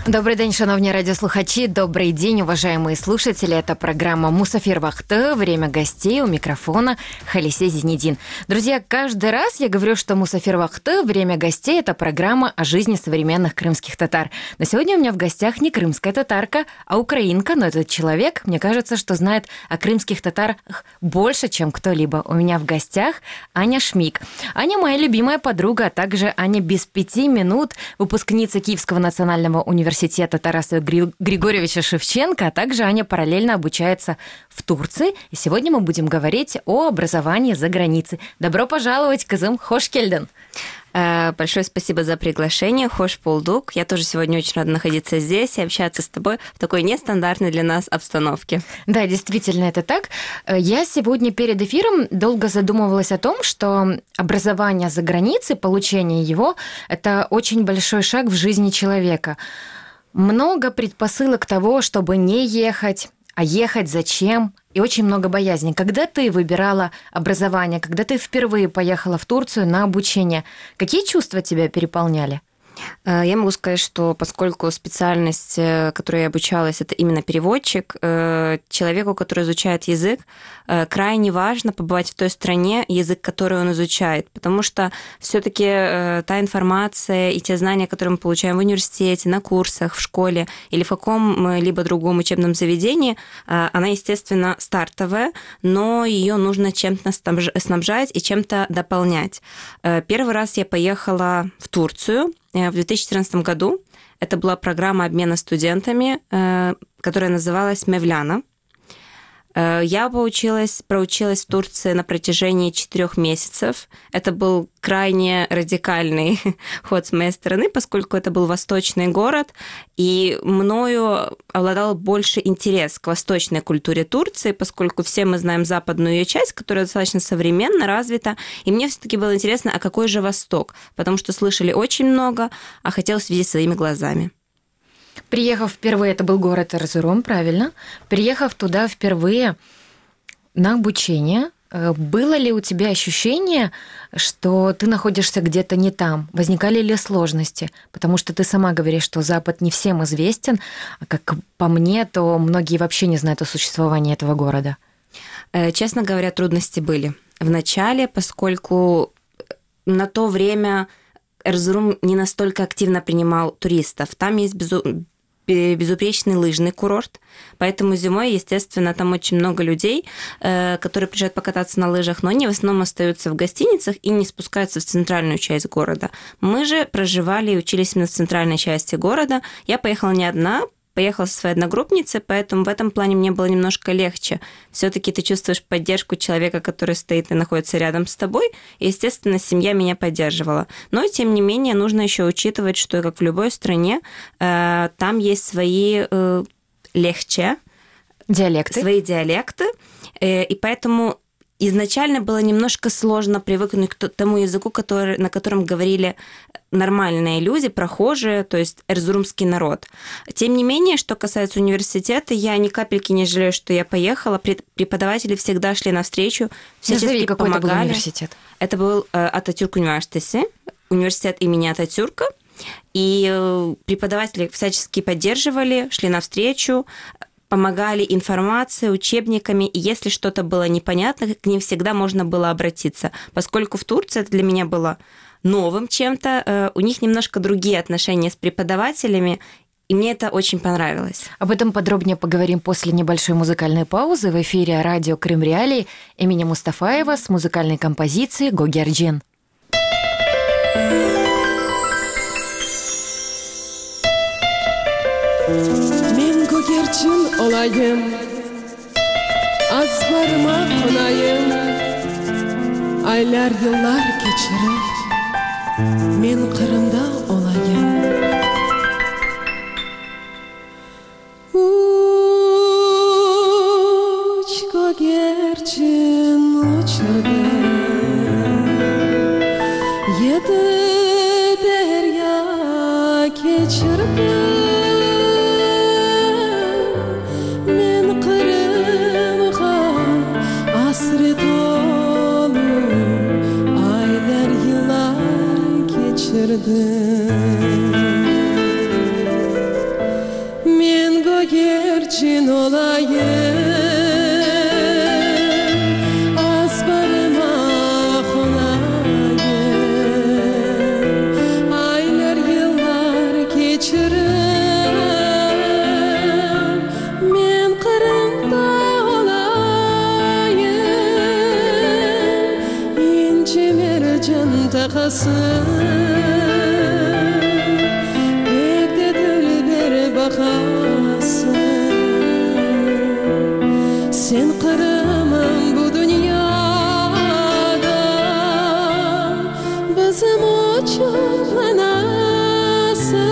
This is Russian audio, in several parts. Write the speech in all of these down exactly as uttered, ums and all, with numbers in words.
Добрий день, шановні радиослухачи, добрый день, уважаемые слушатели. Это программа «Мусафир Вахты», время гостей, у микрофона Халисе Зинедин. Друзья, каждый раз я говорю, что «Мусафир Вахты», время гостей – это программа о жизни современных крымских татар. Но сегодня у меня в гостях не крымская татарка, а украинка, но этот человек, мне кажется, что знает о крымских татарах больше, чем кто-либо. У меня в гостях Аня Шмик. Аня моя любимая подруга, а также Аня без пяти минут, выпускница Киевского национального университета Тараса Григорьевича Шевченко, а также Аня параллельно обучается в Турции. И сегодня мы будем говорить о образовании за границей. Добро пожаловать, кызым, хош келден. Большое спасибо за приглашение, хош полдук. Я тоже сегодня очень рада находиться здесь и общаться с тобой в такой нестандартной для нас обстановке. Да, действительно, это так. Я сегодня перед эфиром долго задумывалась о том, что образование за границей, получение его – это очень большой шаг в жизни человека. Много предпосылок того, чтобы не ехать, а ехать зачем, и очень много боязни. Когда ты выбирала образование, когда ты впервые поехала в Турцию на обучение, какие чувства тебя переполняли? Я могу сказать, что поскольку специальность, которой я обучалась, это именно переводчик, человеку, который изучает язык, крайне важно побывать в той стране, язык, который он изучает, потому что все-таки та информация и те знания, которые мы получаем в университете, на курсах, в школе или в каком-либо другом учебном заведении, она, естественно, стартовая, но ее нужно чем-то снабжать и чем-то дополнять. Первый раз я поехала в Турцию в две тысячи четырнадцатом году. Это была программа обмена студентами, которая называлась «Мевляна». Я поучилась, проучилась в Турции на протяжении четырех месяцев. Это был крайне радикальный ход с моей стороны, поскольку это был восточный город, и мною обладал больше интерес к восточной культуре Турции, поскольку все мы знаем западную ее часть, которая достаточно современно развита, и мне все-таки было интересно, а какой же Восток, потому что слышали очень много, а хотелось видеть своими глазами. Приехав впервые, это был город Эрзурум, правильно? Приехав туда впервые на обучение, было ли у тебя ощущение, что ты находишься где-то не там? Возникали ли сложности? Потому что ты сама говоришь, что Запад не всем известен, а как по мне, то многие вообще не знают о существовании этого города. Честно говоря, трудности были в начале, поскольку на то время Эрзурум не настолько активно принимал туристов. Там есть безу... безупречный лыжный курорт, поэтому зимой, естественно, там очень много людей, которые приезжают покататься на лыжах, но они в основном остаются в гостиницах и не спускаются в центральную часть города. Мы же проживали и учились именно в центральной части города. Я поехала не одна, поехала со своей одногруппницей, поэтому в этом плане мне было немножко легче. Все-таки ты чувствуешь поддержку человека, который стоит и находится рядом с тобой, и, естественно, семья меня поддерживала. Но, тем не менее, нужно еще учитывать, что, как в любой стране, там есть свои легче, диалекты. свои диалекты, и поэтому изначально было немножко сложно привыкнуть к тому языку, который, на котором говорили нормальные люди, прохожие, то есть эрзурумский народ. Тем не менее, что касается университета, я ни капельки не жалею, что я поехала. Преподаватели всегда шли навстречу, всячески какой помогали. Это был университет? Это был Ататюрк университет, университет имени Ататюрка. И преподаватели всячески поддерживали, шли навстречу, помогали информацией, учебниками, и если что-то было непонятно, к ним всегда можно было обратиться. Поскольку в Турции это для меня было новым чем-то, у них немножко другие отношения с преподавателями, и мне это очень понравилось. Об этом подробнее поговорим после небольшой музыкальной паузы. В эфире радио «Крым Реалии» имени Мустафаева с музыкальной композицией «Гогерджин». Gogirçin olayım, azbarıma konayım, aylar yıllar geçirir, men Kırım'da olayım. Uç Gogirçin uçurgen, yedi derya geçirgen. ince mercan takası pek de dilber bakası sen kıramam bu dünyada bizim uçan anası.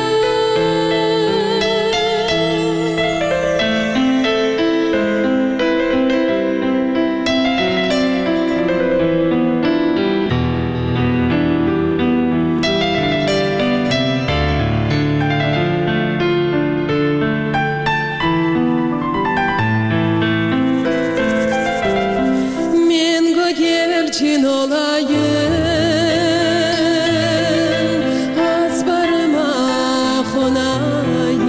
Gerçin olayım az barıma konayım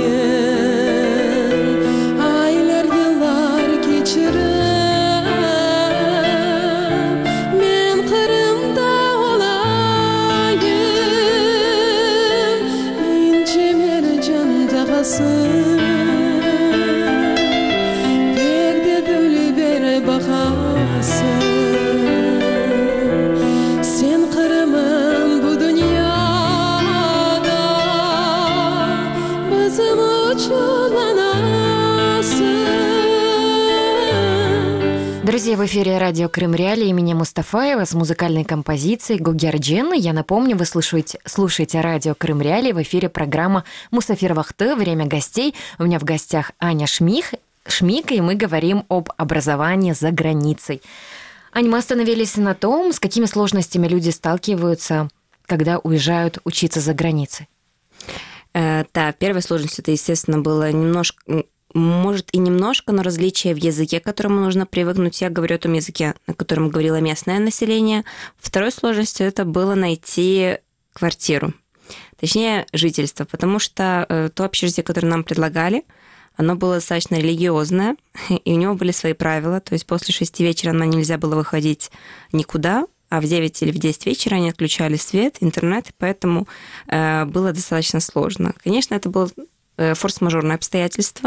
aylar yıllar geçirip men Kırım'da olayım ince mercan takasın pek de dülber bakasın. Друзья, в эфире радио Крым Реалии имени Мустафаева с музыкальной композицией «Гогерджин». Я напомню, вы слушаете, слушаете радио Крым Реалии, в эфире программа «Мусафир Вахты», «Время гостей». У меня в гостях Аня Шмих, Шмик, и мы говорим об образовании за границей. Аня, мы остановились на том, с какими сложностями люди сталкиваются, когда уезжают учиться за границей. Э, да, первая сложность, это, естественно, было немножко... Может, и немножко, но различия в языке, к которому нужно привыкнуть. Я говорю о том языке, на котором говорило местное население. Второй сложностью это было найти квартиру, точнее, жительство, потому что то общежитие, которое нам предлагали, оно было достаточно религиозное, и у него были свои правила. То есть после шести вечера нам нельзя было выходить никуда, а в девять или в десять вечера они отключали свет, интернет, поэтому было достаточно сложно. Конечно, это было форс-мажорное обстоятельство,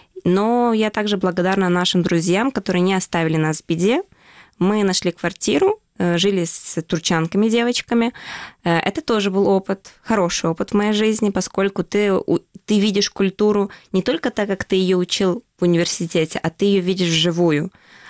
но я также благодарна нашим друзьям, которые не оставили нас в беде. Мы нашли квартиру, жили с турчанками, девочками. Это тоже был опыт, хороший опыт в моей жизни, поскольку ты, ты видишь культуру не только так, как ты ее учил в университете, а ты ее видишь вживую.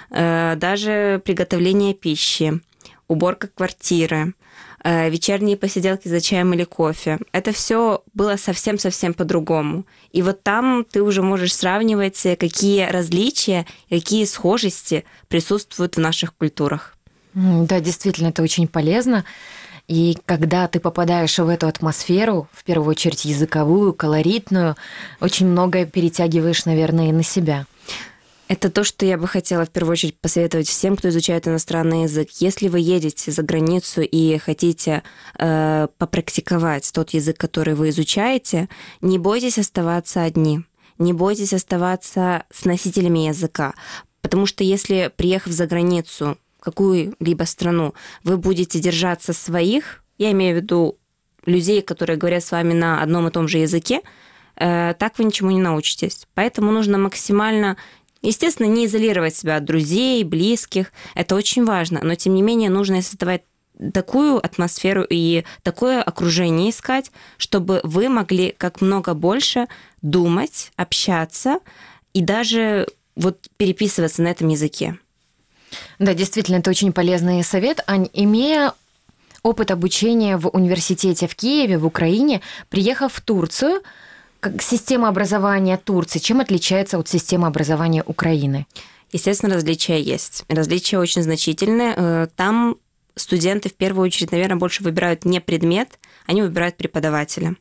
Даже приготовление пищи, уборка квартиры, вечерние посиделки за чаем или кофе. Это все было совсем-совсем по-другому. И вот там ты уже можешь сравнивать, какие различия, какие схожести присутствуют в наших культурах. Да, действительно, это очень полезно. И когда ты попадаешь в эту атмосферу, в первую очередь языковую, колоритную, очень многое перетягиваешь, наверное, и на себя. Это то, что я бы хотела в первую очередь посоветовать всем, кто изучает иностранный язык. Если вы едете за границу и хотите э, попрактиковать тот язык, который вы изучаете, не бойтесь оставаться одни, не бойтесь оставаться с носителями языка. Потому что если, приехав за границу, в какую-либо страну, вы будете держаться своих, я имею в виду людей, которые говорят с вами на одном и том же языке, э, так вы ничему не научитесь. Поэтому нужно максимально... Естественно, не изолировать себя от друзей, близких. Это очень важно. Но, тем не менее, нужно создавать такую атмосферу и такое окружение искать, чтобы вы могли как много больше думать, общаться и даже вот переписываться на этом языке. Да, действительно, это очень полезный совет. Ань, имея опыт обучения в университете в Киеве, в Украине, приехав в Турцию, как система образования Турции, чем отличается от системы образования Украины? Естественно, различия есть. Различия очень значительные. Там студенты в первую очередь, наверное, больше выбирают не предмет, они выбирают преподавателя.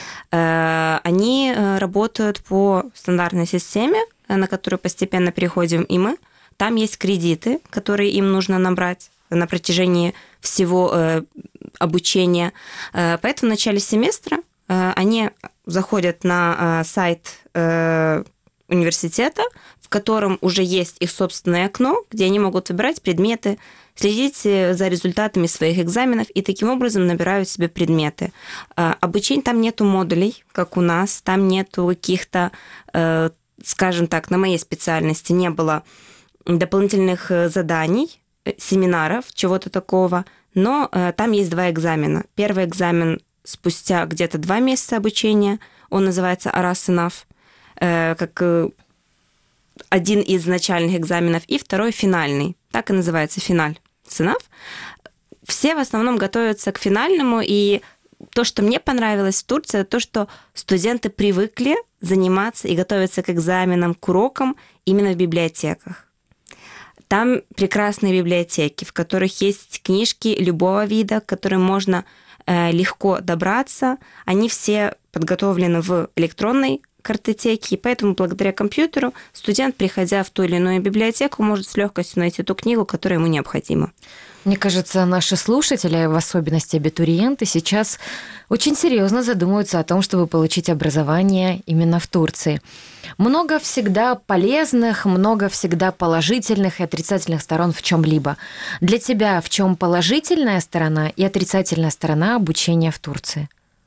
Они работают по стандартной системе, на которую постепенно переходим и мы. Там есть кредиты, которые им нужно набрать на протяжении всего обучения. Поэтому в начале семестра они заходят на сайт университета, в котором уже есть их собственное окно, где они могут выбирать предметы, следить за результатами своих экзаменов и таким образом набирают себе предметы. Обучение там нету модулей, как у нас, там нету каких-то, скажем так, на моей специальности не было дополнительных заданий, семинаров, чего-то такого. но э, там есть два экзамена. Первый экзамен спустя где-то два месяца обучения, он называется Арас-сынав, э, как э, один из начальных экзаменов, и второй финальный, так и называется финаль сынав. Все в основном готовятся к финальному, и то, что мне понравилось в Турции, это то, что студенты привыкли заниматься и готовиться к экзаменам, к урокам именно в библиотеках. Там прекрасные библиотеки, в которых есть книжки любого вида, к которым можно э, легко добраться. Они все подготовлены в электронной картотеке, и поэтому благодаря компьютеру студент, приходя в ту или иную библиотеку, может с легкостью найти ту книгу, которая ему необходима. Мне кажется, наши слушатели, в особенности абитуриенты, сейчас очень серьезно задумываются о том, чтобы получить образование именно в Турции. Много всегда полезных, много всегда положительных и отрицательных сторон в чем-либо. Для тебя в чем положительная сторона и отрицательная сторона обучения в Турции?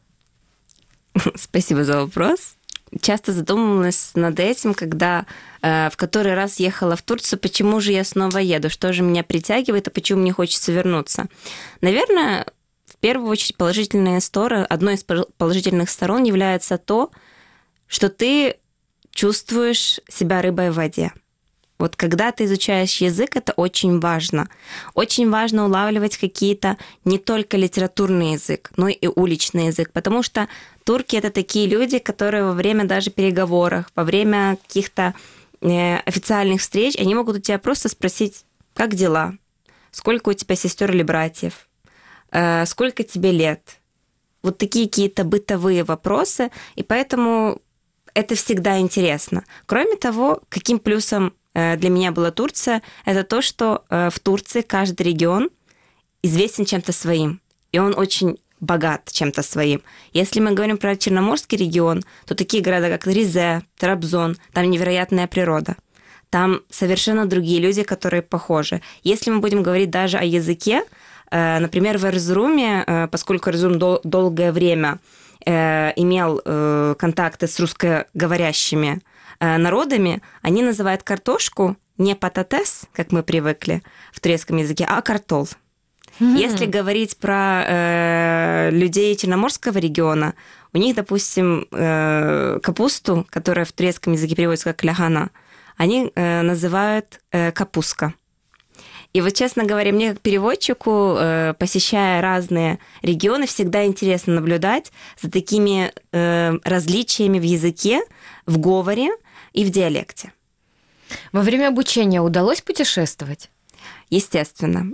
Спасибо за вопрос. Часто задумывалась над этим, когда э, в который раз ехала в Турцию, почему же я снова еду, что же меня притягивает, а почему мне хочется вернуться. Наверное, в первую очередь положительные стороны, одной из положительных сторон является то, что ты чувствуешь себя рыбой в воде. Вот когда ты изучаешь язык, это очень важно. Очень важно улавливать какие-то не только литературный язык, но и уличный язык, потому что турки — это такие люди, которые во время даже переговоров, во время каких-то официальных встреч, они могут у тебя просто спросить, как дела, сколько у тебя сестер или братьев, сколько тебе лет. Вот такие какие-то бытовые вопросы, и поэтому это всегда интересно. Кроме того, каким плюсом для меня была Турция, это то, что в Турции каждый регион известен чем-то своим, и он очень богат чем-то своим. Если мы говорим про Черноморский регион, то такие города, как Ризе, Трабзон, там невероятная природа. Там совершенно другие люди, которые похожи. Если мы будем говорить даже о языке, например, в Эрзуруме, поскольку Эрзурум дол- долгое время имел контакты с русскоговорящими народами, они называют картошку не пататес, как мы привыкли в турецком языке, а картол. Mm-hmm. Если говорить про э, людей Черноморского региона, у них, допустим, э, капусту, которая в турецком языке переводится как ляхана, они э, называют э, капуска. И вот, честно говоря, мне как переводчику, э, посещая разные регионы, всегда интересно наблюдать за такими э, различиями в языке, в говоре и в диалекте. Во время обучения удалось путешествовать? Естественно.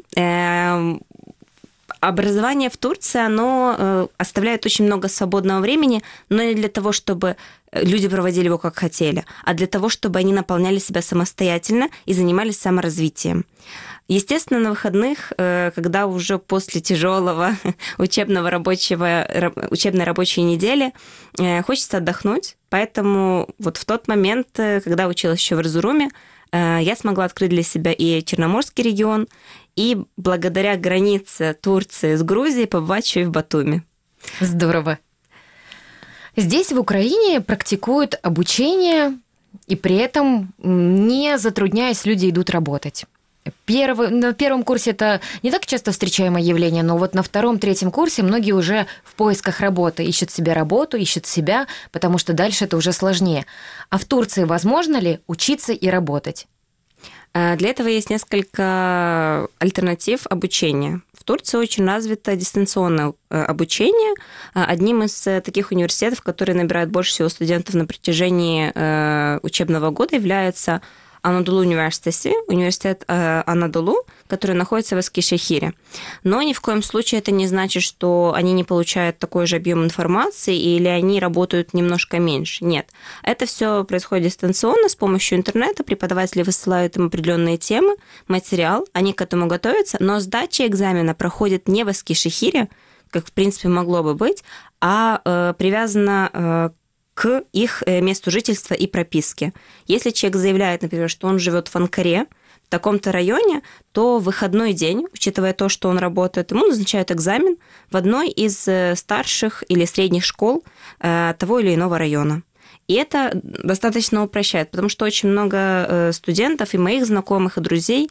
Образование в Турции, оно оставляет очень много свободного времени, но не для того, чтобы люди проводили его как хотели, а для того, чтобы они наполняли себя самостоятельно и занимались саморазвитием. Естественно, на выходных, когда уже после тяжелого учебного рабочего, учебной рабочей недели хочется отдохнуть, поэтому вот в тот момент, когда училась еще в Эрзуруме, я смогла открыть для себя и Черноморский регион, и благодаря границе Турции с Грузией побывать еще и в Батуми. Здорово. Здесь, в Украине, практикуют обучение, и при этом, не затрудняясь, люди идут работать. Первый, на первом курсе это не так часто встречаемое явление, но вот на втором-третьем курсе многие уже в поисках работы, ищут себе работу, ищут себя, потому что дальше это уже сложнее. А в Турции возможно ли учиться и работать? Для этого есть несколько альтернатив обучения. В Турции очень развито дистанционное обучение. Одним из таких университетов, которые набирают больше всего студентов на протяжении учебного года, является Анадолу университет, университет Анадолу, который находится в Эскишехире. Но ни в коем случае это не значит, что они не получают такой же объем информации или они работают немножко меньше. Нет. Это все происходит дистанционно с помощью интернета. Преподаватели высылают им определенные темы, материал, они к этому готовятся, но сдача экзамена проходит не в Эскишехире, как в принципе могло бы быть, а э, привязана э, к их месту жительства и прописке. Если человек заявляет, например, что он живет в Анкаре, в таком-то районе, то в выходной день, учитывая то, что он работает, ему назначают экзамен в одной из старших или средних школ того или иного района. И это достаточно упрощает, потому что очень много студентов и моих знакомых, и друзей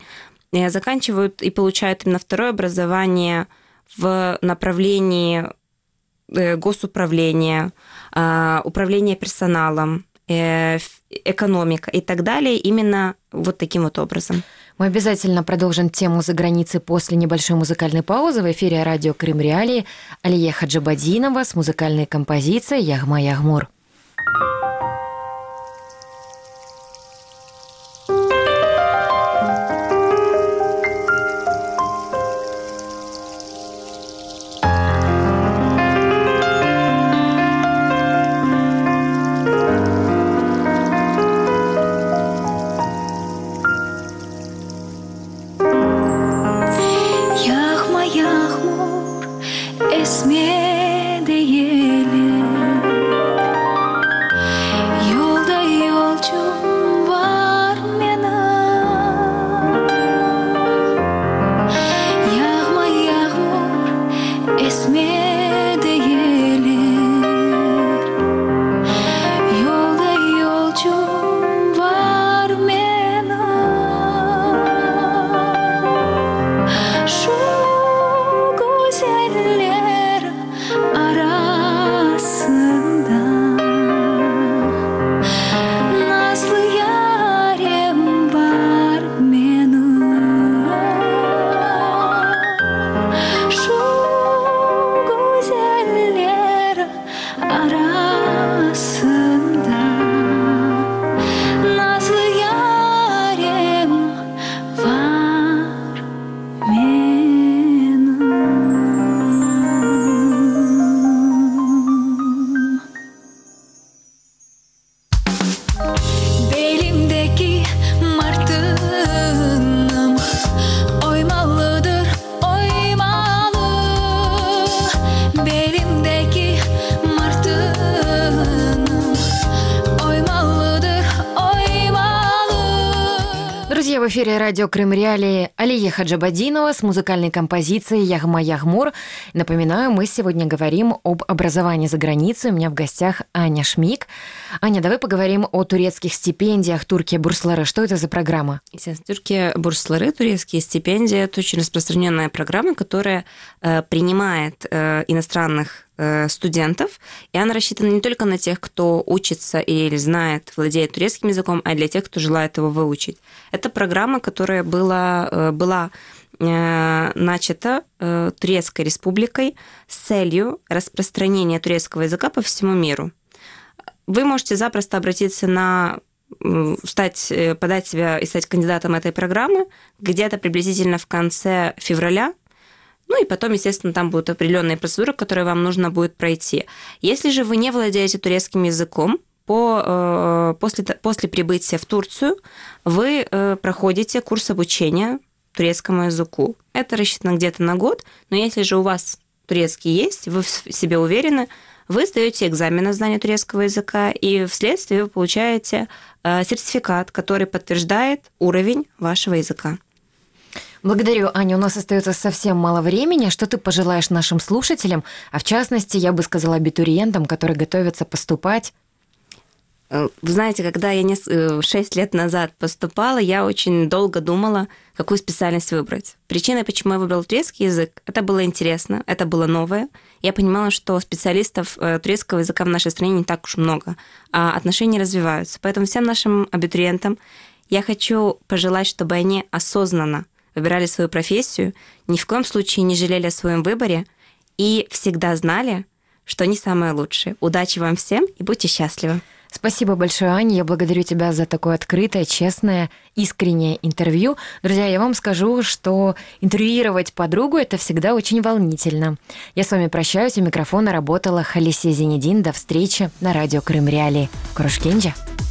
заканчивают и получают именно второе образование в направлении госуправления, управления персоналом, экономика и так далее, именно вот таким вот образом. Мы обязательно продолжим тему «За границей» после небольшой музыкальной паузы. В эфире радио «Крым Реалии» Алия Хаджибадинова с музыкальной композицией «Ягма Ягмур». В эфире радио «Крым Реалии» Алия Хаджибадинова с музыкальной композицией «Ягма Ягмур». Напоминаю, мы сегодня говорим об образовании за границей. У меня в гостях Аня Шмик. Аня, давай поговорим о турецких стипендиях Туркия Бурслары. Что это за программа? Туркия Бурслары, турецкие стипендии, это очень распространенная программа, которая принимает иностранных студентов, и она рассчитана не только на тех, кто учится или знает, владеет турецким языком, а для тех, кто желает его выучить. Это программа, которая была, была начата Турецкой республикой с целью распространения турецкого языка по всему миру. Вы можете запросто обратиться на стать, подать себя и стать кандидатом этой программы где-то приблизительно в конце февраля. Ну и потом, естественно, там будут определенные процедуры, которые вам нужно будет пройти. Если же вы не владеете турецким языком, по, после, после прибытия в Турцию вы проходите курс обучения турецкому языку. Это рассчитано где-то на год, но если же у вас турецкий есть, вы в себе уверены, вы сдаете экзамен на знание турецкого языка, и вследствие вы получаете сертификат, который подтверждает уровень вашего языка. Благодарю, Аня. У нас остается совсем мало времени. Что ты пожелаешь нашим слушателям, а в частности, я бы сказала, абитуриентам, которые готовятся поступать? Вы знаете, когда я шесть лет назад поступала, я очень долго думала, какую специальность выбрать. Причина, почему я выбрала турецкий язык, это было интересно, это было новое. Я понимала, что специалистов турецкого языка в нашей стране не так уж много, а отношения развиваются. Поэтому всем нашим абитуриентам я хочу пожелать, чтобы они осознанно выбирали свою профессию, ни в коем случае не жалели о своем выборе и всегда знали, что они самые лучшие. Удачи вам всем и будьте счастливы. Спасибо большое, Аня. Я благодарю тебя за такое открытое, честное, искреннее интервью. Друзья, я вам скажу, что интервьюировать подругу – это всегда очень волнительно. Я с вами прощаюсь. У микрофона работала Халисе Зенедин. До встречи на радио «Крым Реалии». Крушкинджа.